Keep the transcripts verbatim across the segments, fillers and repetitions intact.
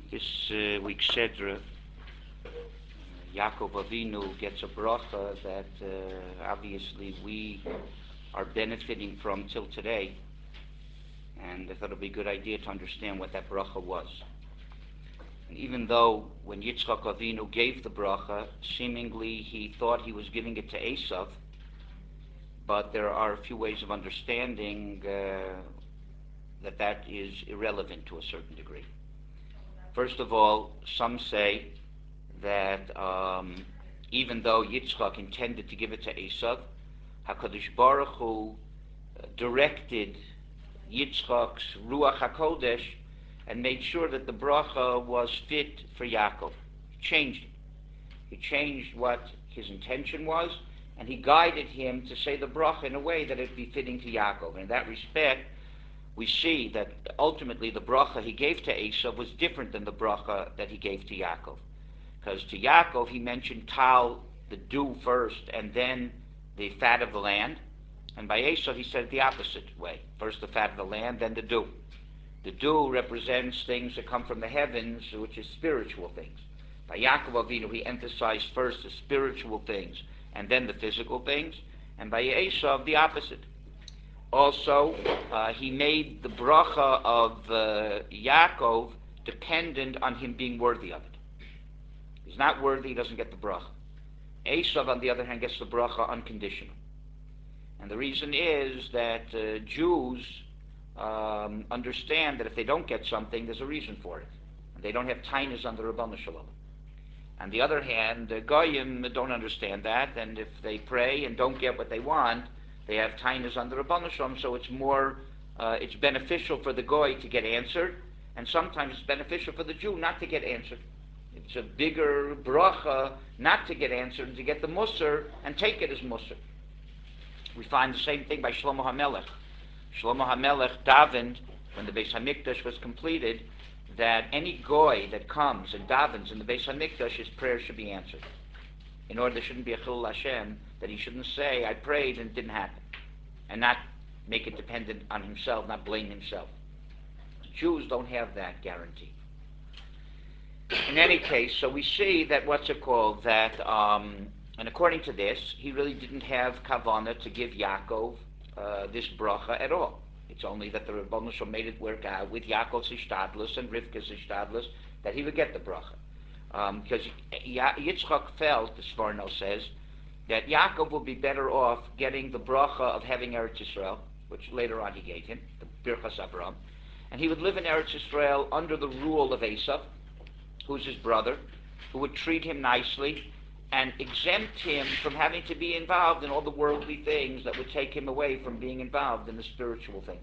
This uh, week's Shedra, Yaakov Avinu gets a bracha that uh, obviously we are benefiting from till today, and I thought it would be a good idea to understand what that bracha was. And even though when Yitzchak Avinu gave the bracha, seemingly he thought he was giving it to Esav, but there are a few ways of understanding uh, that that is irrelevant to a certain degree. First of all, some say that um, even though Yitzchak intended to give it to Esav, HaKadosh Baruch Hu directed Yitzchak's Ruach HaKodesh and made sure that the bracha was fit for Yaakov. He changed it. He changed what his intention was, and he guided him to say the bracha in a way that it be fitting to Yaakov. And in that respect, we see that ultimately the bracha he gave to Esav was different than the bracha that he gave to Yaakov. Because to Yaakov he mentioned tal, the dew first, and then the fat of the land. And by Esav he said it the opposite way. First the fat of the land, then the dew. The dew represents things that come from the heavens, which is spiritual things. By Yaakov Avinu he emphasized first the spiritual things, and then the physical things. And by Esav the opposite. Also, uh, he made the bracha of uh, Yaakov dependent on him being worthy of it. He's not worthy, he doesn't get the bracha. Esav, on the other hand, gets the bracha unconditional. And the reason is that uh, Jews um, understand that if they don't get something, there's a reason for it. And they don't have tainas under Rabbanu Shalom. On the other hand, uh, Goyim don't understand that, and if they pray and don't get what they want, they have tainas under Rabbanu Shalom, so it's more, uh, it's beneficial for the Goy to get answered, and sometimes it's beneficial for the Jew not to get answered. It's a bigger bracha not to get answered and to get the Musar and take it as Musar. We find the same thing by Shlomo HaMelech. Shlomo HaMelech davened, when the Beis HaMikdash was completed, that any Goy that comes and davens in the Beis HaMikdash, his prayer should be answered. In order there shouldn't be a Chilul Hashem, that he shouldn't say, I prayed and it didn't happen, and not make it dependent on himself, not blame himself. Jews don't have that guarantee. In any case, so we see that, what's it called, that, um, and according to this, he really didn't have kavanah to give Yaakov uh, this bracha at all. It's only that the Rebbeinu Shalom made it work out with Yaakov's ishtadlus and Rivka's ishtadlus that he would get the bracha. Um, because Yitzchak felt, the Sforno says, that Yaakov would be better off getting the bracha of having Eretz Yisrael, which later on he gave him, the Birchas Abraham, and he would live in Eretz Yisrael under the rule of Esav, who's his brother, who would treat him nicely and exempt him from having to be involved in all the worldly things that would take him away from being involved in the spiritual things.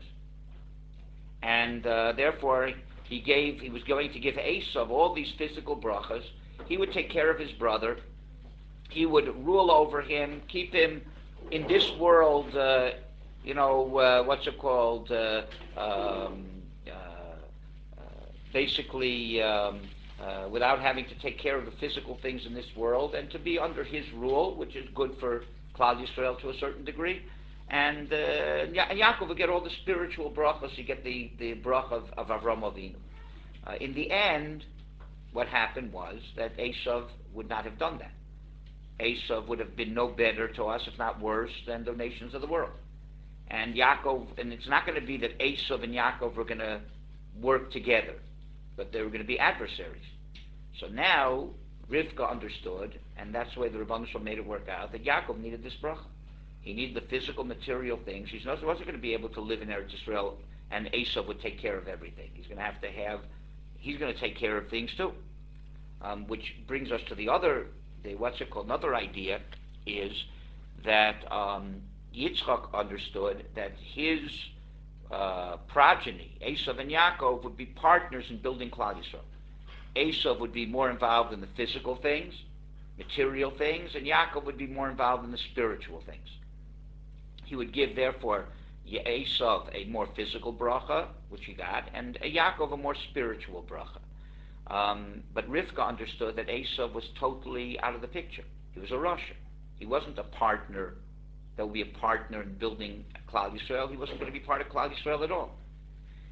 And uh, therefore, he gave, he was going to give Esav all these physical brachas. He would take care of his brother. He would rule over him, keep him in this world, uh, you know, uh, what's it called, uh, um, uh, uh, basically um, uh, without having to take care of the physical things in this world, and to be under his rule, which is good for Klal Yisrael to a certain degree. And uh, Ya- Yaakov would get all the spiritual brachas. You get the, the bracha of, of Avram Avinu. Uh, in the end, what happened was that Esav would not have done that. Esav would have been no better to us, if not worse, than the nations of the world. And Yaakov, and it's not going to be that Esav and Yaakov were going to work together, but they were going to be adversaries. So now Rivka understood, and that's the way the Rebbeinu Shalom made it work out, that Yaakov needed this bracha. He needed the physical, material things. He wasn't going to be able to live in Eretz Yisrael, and Esav would take care of everything. He's going to have to have, he's going to take care of things too. Um, which brings us to the other, the, what's it called, another idea is that um, Yitzchak understood that his uh, progeny, Esav and Yaakov, would be partners in building Klal Yisrael. Esav would be more involved in the physical things, material things, and Yaakov would be more involved in the spiritual things. He would give, therefore, Esav a more physical bracha, which he got, and Yaakov a more spiritual bracha. Um, but Rivka understood that Esav was totally out of the picture. He was a Russian. He wasn't a partner that would be a partner in building Klal Yisrael. He wasn't going to be part of Klal Yisrael at all.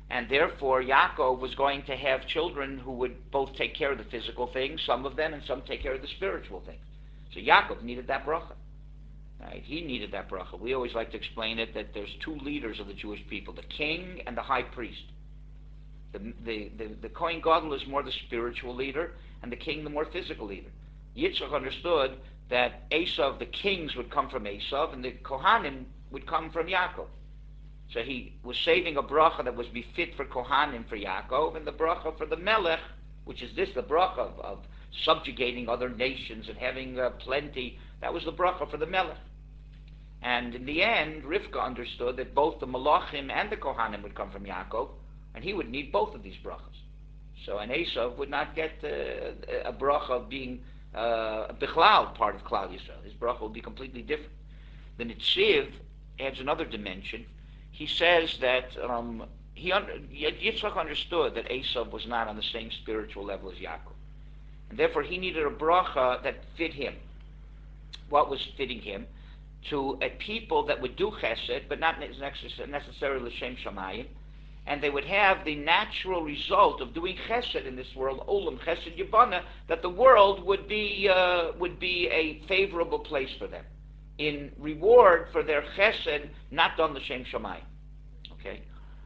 And therefore, Yaakov was going to have children who would both take care of the physical things, some of them, and some take care of the spiritual things. So Yaakov needed that bracha. Right? He needed that bracha. We always like to explain it that there's two leaders of the Jewish people, the king and the high priest. The, the, the, the Kohen Gadol is more the spiritual leader, and the king the more physical leader. Yitzchak understood that Esav, the kings would come from Esav, and the Kohanim would come from Yaakov. So he was saving a bracha that was befit for Kohanim for Yaakov, and the bracha for the Melech, which is this, the bracha of, of subjugating other nations and having uh, plenty, that was the bracha for the Melech. And in the end, Rivka understood that both the Malachim and the Kohanim would come from Yaakov, and he would need both of these brachas. So an Esav would not get uh, a bracha of being uh, a Bichlal part of Klal Yisrael. His bracha would be completely different. The Netziv adds another dimension. He says that um, he under, Yitzchak understood that Esav was not on the same spiritual level as Yaakov. And therefore he needed a bracha that fit him. What was fitting him? To a people that would do chesed, but not necessarily l'shem shamayim, and they would have the natural result of doing chesed in this world, olam chesed yibana, that the world would be uh, would be a favorable place for them, in reward for their chesed not done l'shem shamayim. Okay.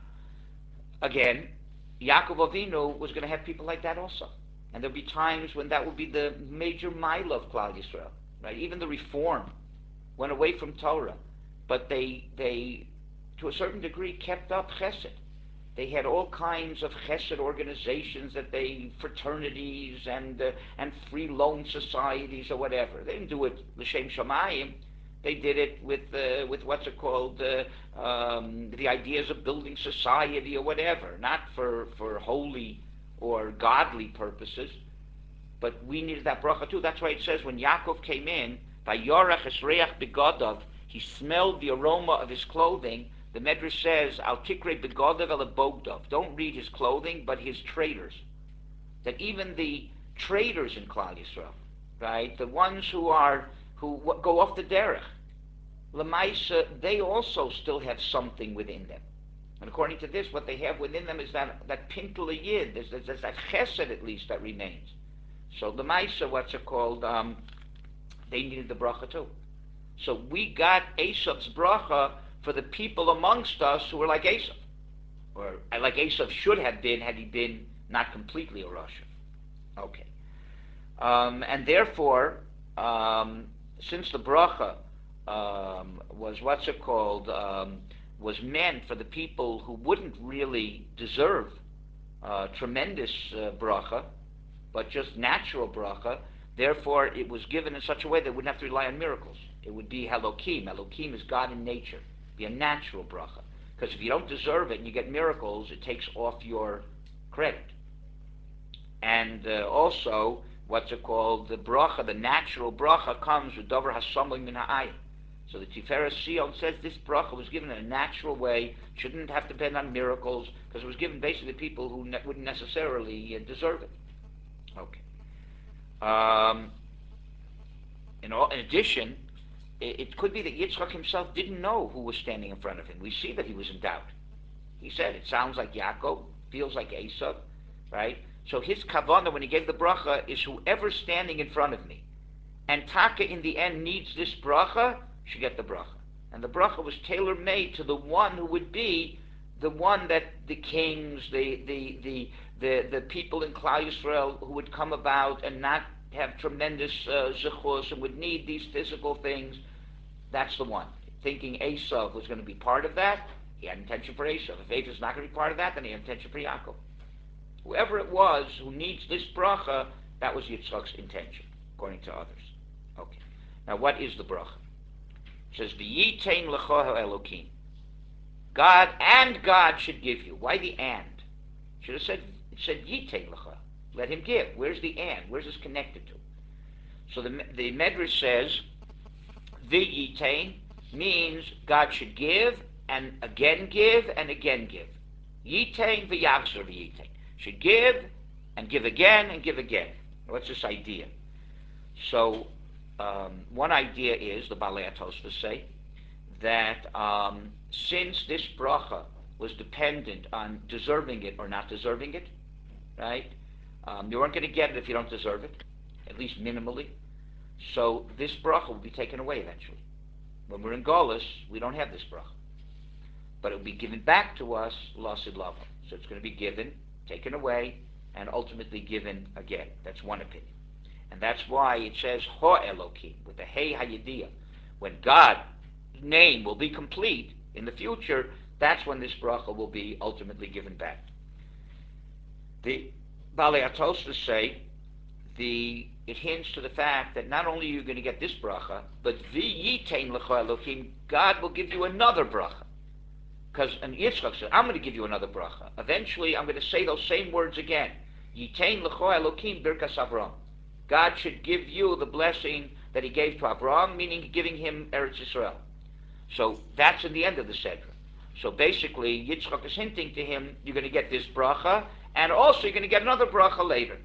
Again, Yaakov Avinu was going to have people like that also, and there'll be times when that will be the major mile of Klal Yisrael, right? Even the reform went away from Torah, but they, they, to a certain degree, kept up chesed. They had all kinds of chesed organizations, that they, fraternities and uh, and free loan societies or whatever. They didn't do it l'shem shamayim. They did it with uh, with what's it called, uh, um, the ideas of building society or whatever, not for for holy or godly purposes. But we needed that bracha too. That's why it says when Yaakov came in, Vayorach esreach begadav, he smelled the aroma of his clothing. The Medrash says, Al tikre begadav el bogdav. Don't read his clothing, but his traders. That even the traders in Klal Yisrael, right, the ones who are who go off the derech, Lamaisa, they also still have something within them. And according to this, what they have within them is that that pintel yid, there's, there's, there's that chesed at least that remains. So Lamaisa, what's it called? Um, they needed the bracha too. So we got Esav's bracha for the people amongst us who were like Esav, or like Esav should have been had he been not completely a Rasha. Okay. Um, and therefore, um, since the bracha um, was, what's it called, um, was meant for the people who wouldn't really deserve uh, tremendous uh, bracha, but just natural bracha, therefore it was given in such a way that it wouldn't have to rely on miracles. It would be Elokim. Elokim is God in nature. Be a natural bracha. Because if you don't deserve it and you get miracles, it takes off your credit. And uh, also, what's it called? The bracha, the natural bracha, comes with Dover Hasamlim min ha'ayin. So the Tiferes Sion says this bracha was given in a natural way, shouldn't have to depend on miracles, because it was given basically to people who ne- wouldn't necessarily uh, deserve it. Okay. Um, in, all, in addition, it, it could be that Yitzchak himself didn't know who was standing in front of him. We see that he was in doubt. He said, it sounds like Yaakov, feels like Esav, right? So his kavanah when he gave the bracha is whoever's standing in front of me. And Taka in the end needs this bracha, should get the bracha. And the bracha was tailor-made to the one who would be the one that the kings, the the the the, the people in Klal Yisrael who would come about and not have tremendous uh, zechus and would need these physical things, that's the one. Thinking Esav was going to be part of that, he had intention for Esav. If Esav is not going to be part of that, then he had intention for Yaakov. Whoever it was who needs this bracha, that was Yitzchak's intention, according to others. Okay. Now what is the bracha? It says, V'yitain l'cha ha'elokim. God and God should give you. Why the and? Should have said, it said yitain l'cha. Let him give. Where's the and? Where's this connected to? So the, the Medrash says, V'yitain means God should give, and again give, and again give. Yitain v'yachzor v'yitain. Should give, and give again, and give again. What's this idea? So, um, one idea is, the Balei HaTosfos say, that um, since this bracha was dependent on deserving it or not deserving it, right? Um, you weren't going to get it if you don't deserve it, at least minimally. So this bracha will be taken away eventually. When we're in Golus, we don't have this bracha. But it will be given back to us, lasid lava. So it's going to be given, taken away, and ultimately given again. That's one opinion. And that's why it says Ha Elokim, with the Hey Hayediyah. When God's name will be complete in the future, that's when this bracha will be ultimately given back. The Balei HaTosfos say the it hints to the fact that not only are you going to get this bracha, but v'yitein lecha Elokim, God will give you another bracha. Because and Yitzchak said, I'm going to give you another bracha. Eventually, I'm going to say those same words again. Yitein lecha Elokim birkas Avram. God should give you the blessing that He gave to Abraham, meaning giving him Eretz Yisrael. So that's in the end of the Sedra. So basically, Yitzchak is hinting to him, you're going to get this bracha, and also you're going to get another bracha later.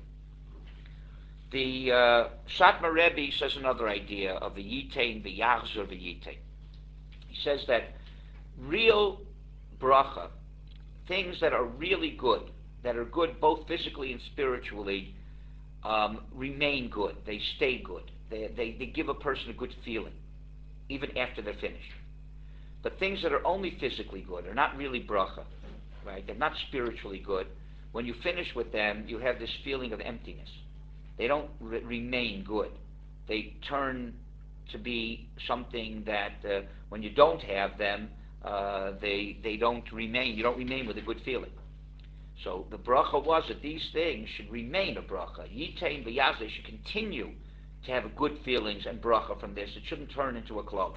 The uh, Satmar Rebbe says another idea of the Yitain, the Yachzor, the Yitain. He says that real bracha, things that are really good, that are good both physically and spiritually, um, remain good. They stay good. They, they, they give a person a good feeling, even after they're finished. But things that are only physically good are not really bracha, right? They're not spiritually good. When you finish with them, you have this feeling of emptiness. They don't re- remain good. They turn to be something that uh, when you don't have them, uh, they they don't remain. You don't remain with a good feeling. So the bracha was that these things should remain a bracha. Yitain v'yaz, they should continue to have good feelings and bracha from this. It shouldn't turn into a klal.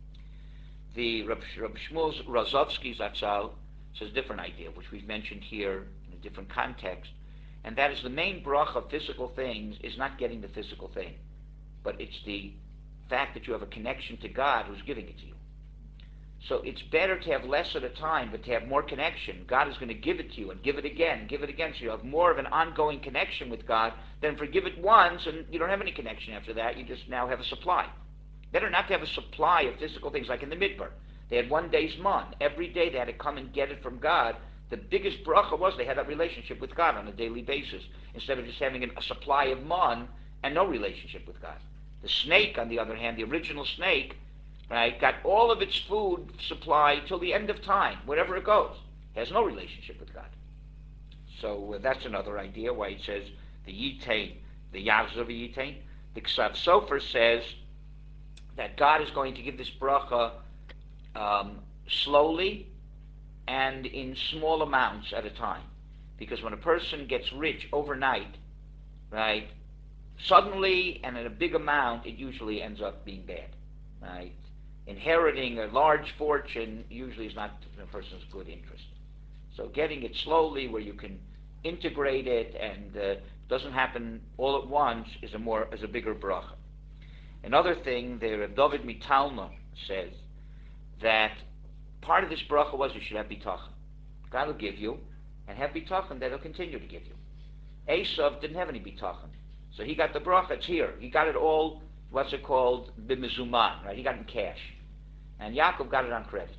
The Reb, Reb Shmuel Rozovsky Zatzal says a different idea, which we've mentioned here in a different context, and that is the main bracha of physical things is not getting the physical thing, but it's the fact that you have a connection to God who's giving it to you. So it's better to have less at a time, but to have more connection. God is going to give it to you and give it again, and give it again, so you have more of an ongoing connection with God than forgive it once and you don't have any connection after that. You just now have a supply. Better not to have a supply of physical things like in the Midbar. They had one day's man. Every day they had to come and get it from God. The biggest bracha was they had that relationship with God on a daily basis instead of just having a supply of man and no relationship with God. The snake, on the other hand, the original snake, right, got all of its food supply till the end of time, wherever it goes. It has no relationship with God. So uh, that's another idea why it says the Yitain, the Yachzor v'Yitain. The Ksav Sofer says that God is going to give this bracha um, slowly and in small amounts at a time. Because when a person gets rich overnight, right, suddenly and in a big amount, it usually ends up being bad, right? Inheriting a large fortune usually is not in a person's good interest. So getting it slowly where you can integrate it and uh, doesn't happen all at once is a more is a bigger bracha. Another thing, the Reb David Mitalma says that part of this bracha was you should have bitachon. God will give you, and have bitachon that He'll continue to give you. Esav didn't have any bitachon, so he got the bracha. It's here. He got it all. What's it called? B'mezuman, right? He got it in cash, and Yaakov got it on credit.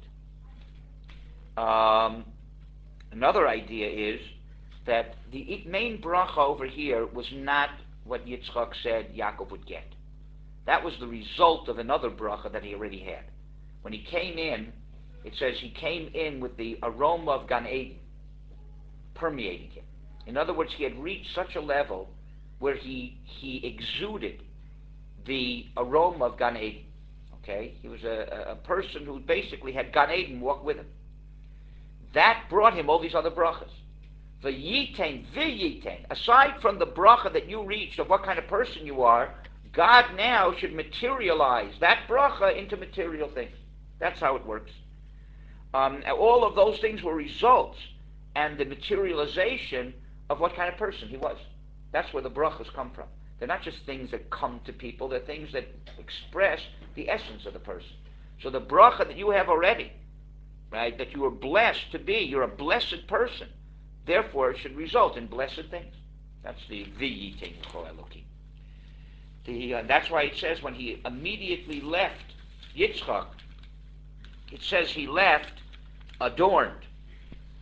Um, another idea is that the main bracha over here was not what Yitzchak said Yaakov would get. That was the result of another bracha that he already had. When he came in, it says he came in with the aroma of Gan Eden permeating him. In other words, he had reached such a level where he he exuded the aroma of Gan Eden. Okay? He was a, a person who basically had Gan Eden walk with him. That brought him all these other brachas. The yitain, the yitain. Aside from the bracha that you reached of what kind of person you are, God now should materialize that bracha into material things. That's how it works. Um, all of those things were results and the materialization of what kind of person he was. That's where the brachas come from. They're not just things that come to people. They're things that express the essence of the person. So the bracha that you have already, right, that you are blessed to be, you're a blessed person. Therefore, it should result in blessed things. That's the v'yitain l'cho Elokim. The, uh, that's why it says when he immediately left Yitzchak, it says he left adorned.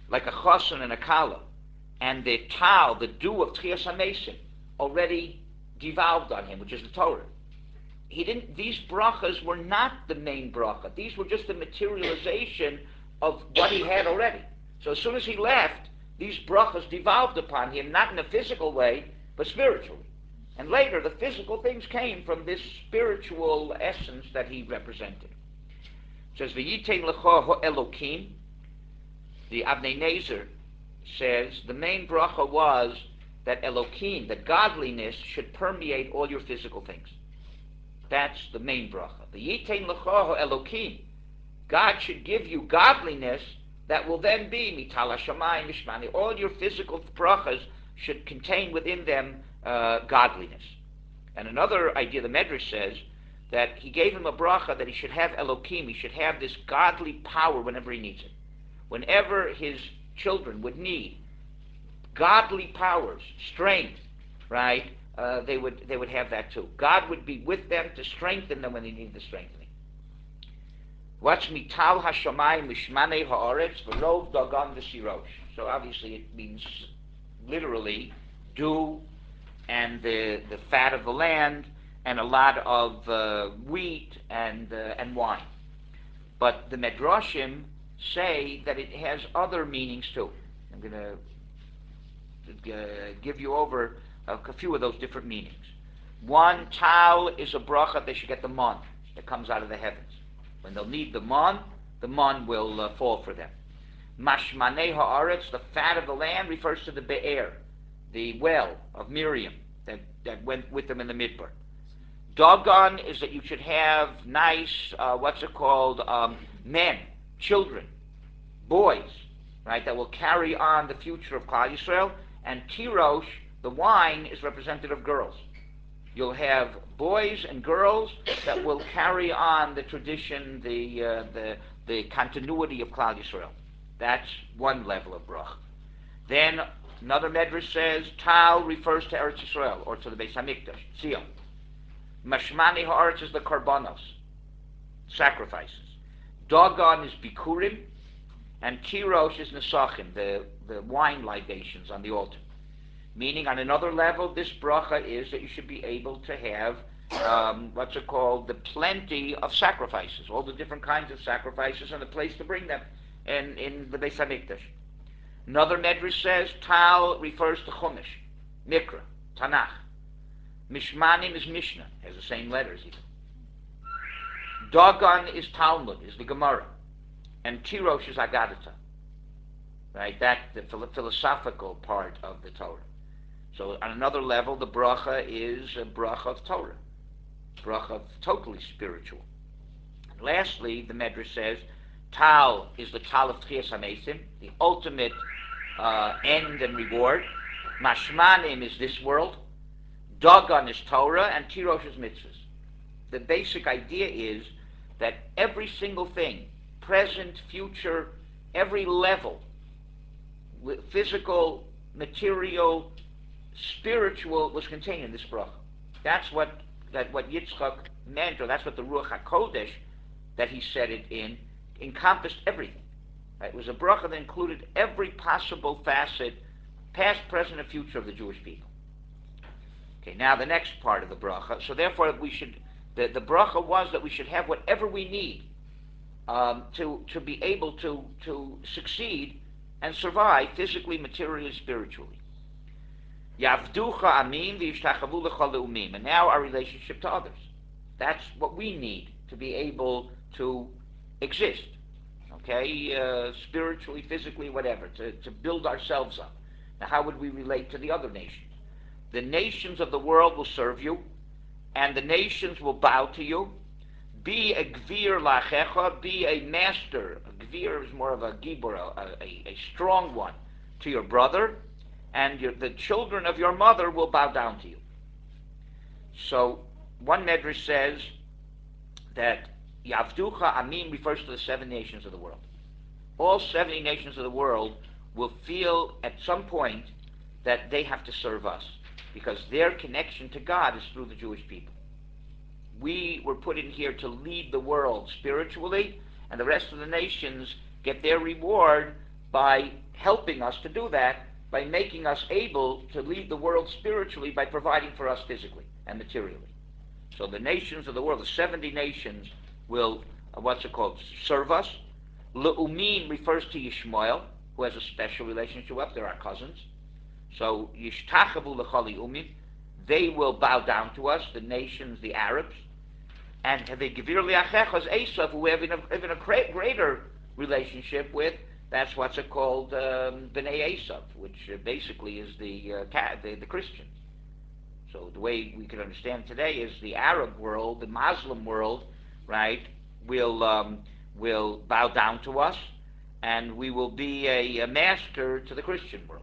like a choson and a kala, and the tal, the dew of Tchias HaMesim, already devolved on him, which is the Torah. He didn't. These brachas were not the main bracha. These were just the materialization of what he had already. So as soon as he left, these brachas devolved upon him, not in a physical way, but spiritually. And later, the physical things came from this spiritual essence that he represented. It says, "V'yitein lecha Elokim." The Avnei Nezer says the main bracha was that Elokim, that godliness, should permeate all your physical things. That's the main bracha. V'yitein lecha Elokim. God should give you godliness that will then be mital hashamayim mishmani. All your physical brachas should contain within them uh, godliness. And another idea, the Medrash says, that he gave him a bracha that he should have Elokim, he should have this godly power whenever he needs it. Whenever his children would need godly powers, strength, right, uh, they would they would have that too. God would be with them to strengthen them when they need the strengthening. What's mital hashamayim mishmanei haaretz v'rov dagan v'sirosh? So obviously it means literally dew and the the fat of the land and a lot of uh, wheat and uh, and wine. But the Medrashim say that it has other meanings too. I'm going to uh, give you over a, a few of those different meanings. One, tal is a bracha, they should get the man that comes out of the heavens. When they'll need the man, the man will uh, fall for them. Mashmanei haaretz, the fat of the land, refers to the be'er, the well of Miriam that, that went with them in the midbar. Dagon is that you should have nice, uh, what's it called, um, men, children, boys, right, that will carry on the future of Klal Yisrael. And Tirosh, the wine, is representative of girls. You'll have boys and girls that will carry on the tradition, the uh, the the continuity of Klal Yisrael. That's one level of brach. Then another Medrash says Tal refers to Eretz Yisrael or to the Beis Hamikdash, Zion. Mashmani haaretz is the karbanos, sacrifices. Dagon is bikurim, and Tirosh is nesachim, the the wine libations on the altar. Meaning, on another level, this bracha is that you should be able to have um, what's it called, the plenty of sacrifices, all the different kinds of sacrifices, and a place to bring them in, in the Beis Hamikdash. Another Medrash says Tal refers to Chumash, Mikra, Tanakh. Mishmanim is Mishnah, has the same letters even. Dagon is Talmud, is the Gemara, and Tirosh is Agadata. Right, that the philosophical part of the Torah. So on another level, the bracha is a bracha of Torah, bracha of totally spiritual. And lastly, the Medrash says, Tal is the Tal of Tchias HaMesim, the ultimate uh, end and reward. Mashmanim is this world. Dagon is Torah, and Tirosh is mitzvahs. The basic idea is that every single thing, present, future, every level, physical, material, spiritual, was contained in this bracha. That's what that what Yitzchak meant, or that's what the Ruach HaKodesh that he said it in encompassed everything. Right? It was a bracha that included every possible facet, past, present, and future of the Jewish people. Okay, now the next part of the bracha. So therefore, we should the the bracha was that we should have whatever we need um, to to be able to to succeed and survive physically, materially, spiritually. Yavducha amin v'yishtachavu lecha leumim. And now our relationship to others. That's what we need to be able to exist. Okay, uh, spiritually, physically, whatever, to, to build ourselves up. Now, how would we relate to the other nations? The nations of the world will serve you, and the nations will bow to you. Be a gvir lachecha, be a master. A gvir is more of a gibor, a, a, a strong one, to your brother, and your, the children of your mother will bow down to you. So, one Medrash says that Yavducha Amim refers to the seven nations of the world. All seventy nations of the world will feel at some point that they have to serve us, because their connection to God is through the Jewish people. We were put in here to lead the world spiritually, and the rest of the nations get their reward by helping us to do that by making us able to lead the world spiritually by providing for us physically and materially. So the nations of the world, the seventy nations, will, uh, what's it called, serve us. Le'umim refers to Yishmael, who has a special relationship with us. They're our cousins. So Yishtachavu l'chali umim, they will bow down to us, the nations, the Arabs. And the Gevir li'achechas Esav, who we have even a, even a greater relationship with, that's what's it called, um, Bnei Esav, which uh, basically is the, uh, the the Christians. So the way we can understand today is the Arab world, the Muslim world, right, will um, will bow down to us, and we will be a, a master to the Christian world.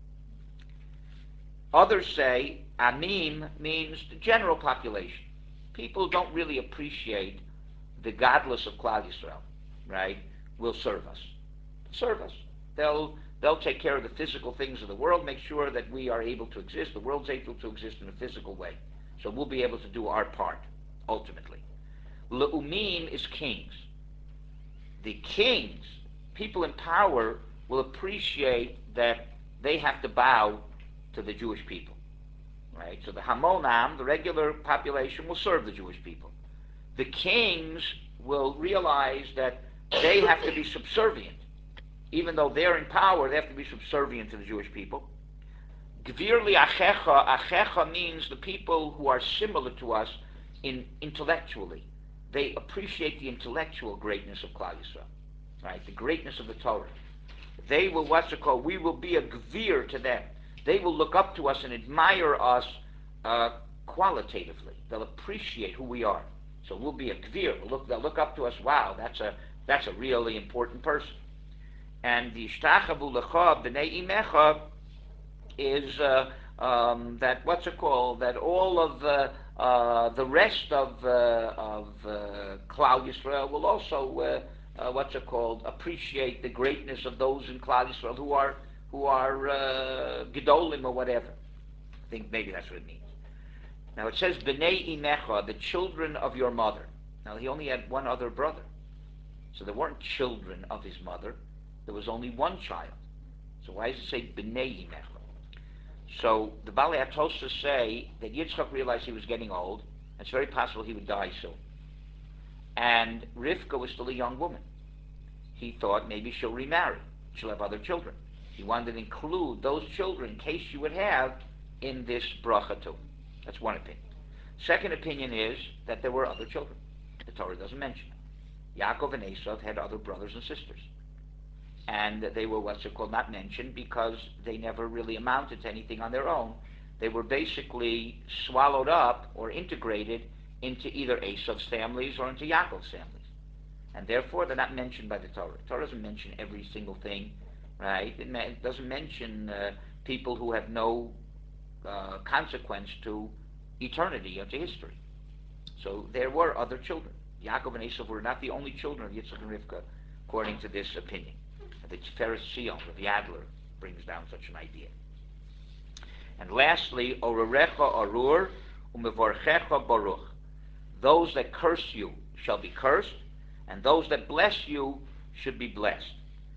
Others say Amim means the general population. People don't really appreciate the godless of Klal Yisrael, right, will serve us. Serve us. They'll they'll take care of the physical things of the world, make sure that we are able to exist, the world's able to exist in a physical way. So we'll be able to do our part, ultimately. Le'umim is kings. The kings, people in power, will appreciate that they have to bow to the Jewish people. Right? So the Hamonam, the regular population, will serve the Jewish people. The kings will realize that they have to be subservient. Even though they're in power, they have to be subservient to the Jewish people. Gvir li achecha, achecha means the people who are similar to us in intellectually. They appreciate the intellectual greatness of Klal Yisrael, right? The greatness of the Torah. They will, what's it called? We will be a gvir to them. They will look up to us and admire us uh, qualitatively. They'll appreciate who we are. So we'll be a gvir. We'll look, they'll look up to us. Wow, that's a that's a really important person. And the Ishtachavu Lecha B'nei Imecha is uh, um, that, what's it called, that all of uh, uh, the rest of, uh, of uh, Klal Yisrael will also, uh, uh, what's it called, appreciate the greatness of those in Klal Yisrael who are, who are uh, Gedolim or whatever. I think maybe that's what it means. Now it says B'nei Imecha, the children of your mother. Now he only had one other brother. So there weren't children of his mother. There was only one child. So why does it say B'nei Imecha? So the Balei HaTosfos say that Yitzchak realized he was getting old. It's very possible he would die soon. And Rivka was still a young woman. He thought maybe she'll remarry. She'll have other children. He wanted to include those children in case she would have in this bracha too. That's one opinion. Second opinion is that there were other children. The Torah doesn't mention it. Yaakov and Esav had other brothers and sisters. And they were what's it called not mentioned because they never really amounted to anything on their own. They were basically swallowed up or integrated into either Esav's families or into Yaakov's families. And therefore they're not mentioned by the Torah. The Torah doesn't mention every single thing, right? It, ma- it doesn't mention uh, people who have no uh, consequence to eternity or to history. So there were other children. Yaakov and Esav were not the only children of Yitzchak and Rivka, according to this opinion. The Tiferes Sion of Yadler brings down such an idea. And lastly, Orarecha Arur Umevorchecha Baruch. Those that curse you shall be cursed, and those that bless you should be blessed.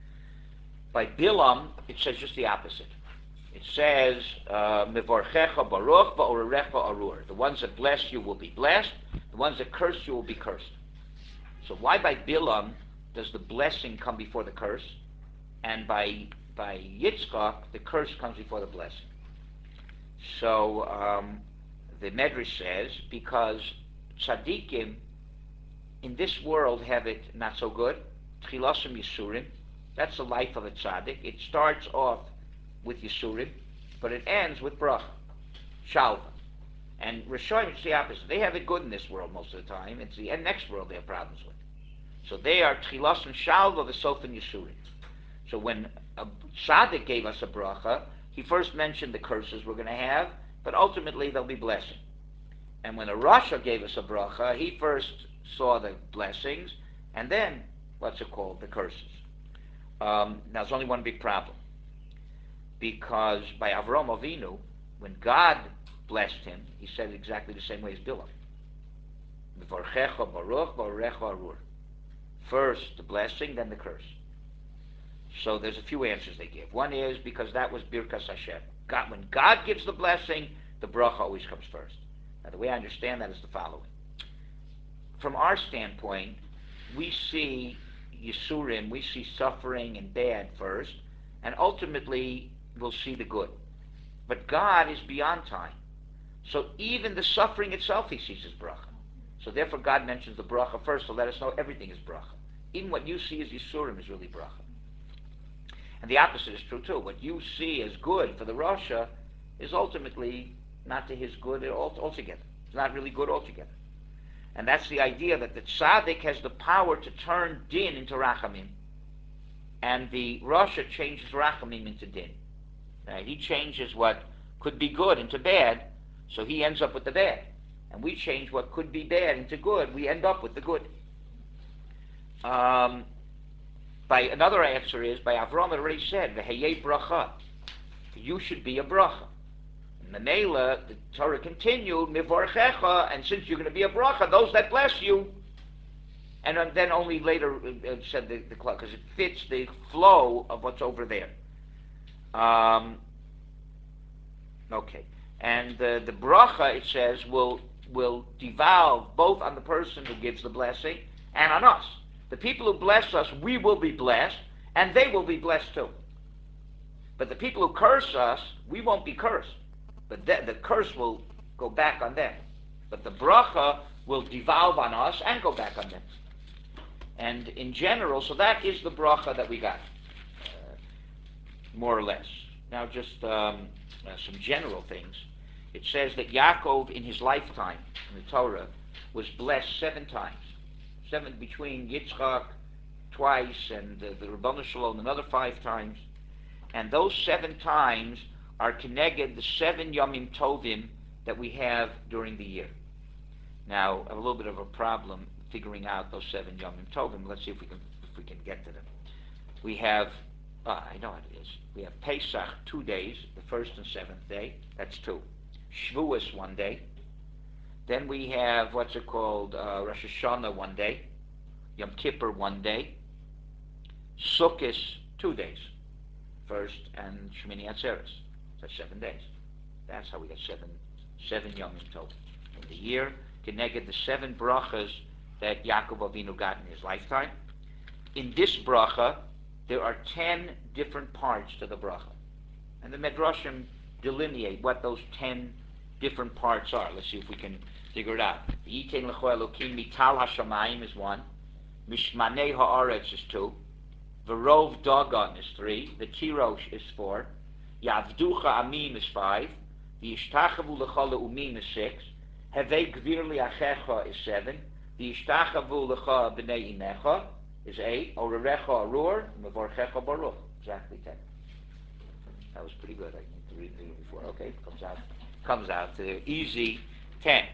By Bilam, it says just the opposite. It says, Mevorchecha Baruch Va'orerecha Arur. The ones that bless you will be blessed, the ones that curse you will be cursed. So why by Bilam does the blessing come before the curse? And by by Yitzchak, the curse comes before the blessing. So um, the Medrash says, because tzaddikim in this world have it not so good, tchilasim yisurim, that's the life of a tzaddik. It starts off with yisurim, but it ends with bracha, shalva. And Rishonim, it's the opposite. They have it good in this world most of the time. It's the next world they have problems with. So they are tchilas and shalva, v'sof and yisurim. So when a tzaddik gave us a bracha, he first mentioned the curses we're going to have, but ultimately there'll be blessing. And when a rasha gave us a bracha, he first saw the blessings, and then, what's it called, the curses. Um, now there's only one big problem. Because by Avram Avinu, when God blessed him, he said it exactly the same way as Bilam. V'varchecha baruch v'orecha arur. First the blessing, then the curse. So there's a few answers they give. One is because that was Birkas Hashem. God, when God gives the blessing, the bracha always comes first. Now the way I understand that is the following. From our standpoint, we see Yisurim, we see suffering and bad first, and ultimately we'll see the good. But God is beyond time. So even the suffering itself he sees as bracha. So therefore God mentions the bracha first to let us know everything is bracha. Even what you see as Yisurim is really bracha. And the opposite is true too. What you see as good for the Rasha is ultimately not to his good altogether. It's not really good altogether. And that's the idea that the tzaddik has the power to turn din into rachamim, and the Rasha changes rachamim into din. Right? He changes what could be good into bad, so he ends up with the bad. And we change what could be bad into good, we end up with the good. Um, by another answer is, by Avram it already said, v'heyei bracha, you should be a bracha. In the Mela, the Torah continued, mivorchecha, and since you're going to be a bracha, those that bless you. And then only later it said the the because it fits the flow of what's over there. Um, okay, and the the bracha, it says, will will devolve both on the person who gives the blessing and on us. The people who bless us, we will be blessed, and they will be blessed too. But the people who curse us, we won't be cursed. But the, the curse will go back on them. But the bracha will devolve on us and go back on them. And in general, so that is the bracha that we got, uh, more or less. Now just um, uh, some general things. It says that Yaakov in his lifetime, in the Torah, was blessed seven times. Seven between Yitzchak twice and uh, the Rabbanu Shalom another five times. And those seven times are connected the seven Yomim Tovim that we have during the year. Now, I have a little bit of a problem figuring out those seven Yomim Tovim. Let's see if we can if we can get to them. We have, uh, I know what it is. We have Pesach, two days, the first and seventh day. That's two. Shavuos, one day. Then we have, what's it called, uh, Rosh Hashanah, one day. Yom Kippur, one day. Sukkot, two days. First and Shemini Atzeres. That's seven days. That's how we get seven, seven Yomim Tovim in the year. Connected the seven brachas that Yaakov Avinu got in his lifetime. In this bracha, there are ten different parts to the bracha. And the Medrashim delineate what those ten different parts are. Let's see if we can figure it out. Yitein lecho Elokim mital hashamayim is one. Mishmanei haaretz is two. Verov Dagon is three. The Tirosh is four. Yavducha Amim is five. The Ishtachavu lecha leumim is six. Hevei Gvir liachecha is seven. The Ishtachavu lecha b'nei imecha is eight. Orerecha arur, mevorchecha baruch. Exactly ten. That was pretty good. I need to read it before. Okay, comes out, comes out to easy ten.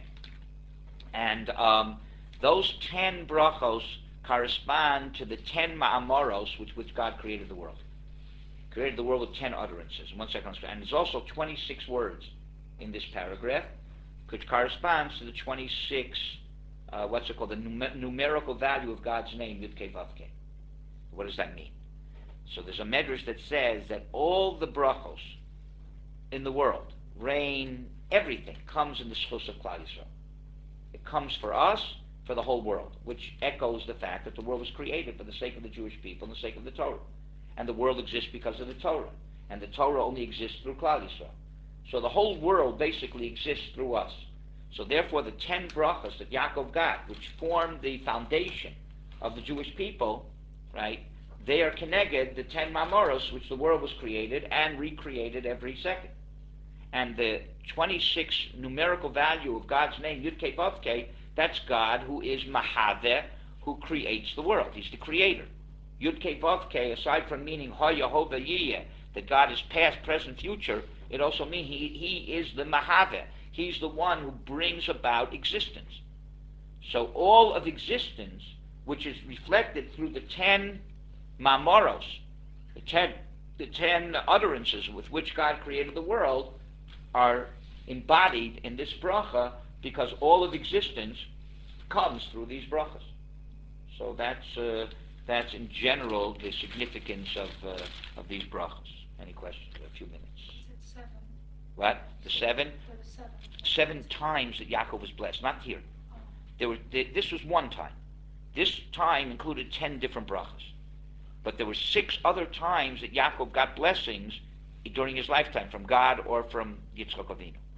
And um, those ten brachos correspond to the ten ma'amoros with which God created the world. Created the world with ten utterances. One second, and there's also twenty-six words in this paragraph, which corresponds to the twenty-six, uh, what's it called, the numer- numerical value of God's name, Yud Kei Vav Kei. What does that mean? So there's a medrash that says that all the brachos in the world, rain, everything, comes in the schus of Klal Yisrael. It comes for us, for the whole world, which echoes the fact that the world was created for the sake of the Jewish people and the sake of the Torah. And the world exists because of the Torah. And the Torah only exists through Klal Yisrael. So the whole world basically exists through us. So therefore the ten brachas that Yaakov got, which formed the foundation of the Jewish people, right, they are connected, the ten mamoros, which the world was created and recreated every second. And the twenty-six numerical value of God's name, Yud Kei Vav Kei, that's God who is Mahaveh, who creates the world. He's the creator. Yud Kei Vav Kei, aside from meaning Ha Yehovah Yiyeh, that God is past, present, future, it also means he, he is the Mahaveh. He's the one who brings about existence. So all of existence, which is reflected through the ten Mamoros, the ten, the ten utterances with which God created the world, are embodied in this bracha because all of existence comes through these brachas. So that's uh, That's in general the significance of uh, of these brachos. Any questions? We have a few minutes. It's seven. What? The seven? For the seven. Seven times that Yaakov was blessed. Not here. Oh. There were. This was one time. This time included ten different brachos. But there were six other times that Yaakov got blessings during his lifetime from God or from Yitzchak Avinu.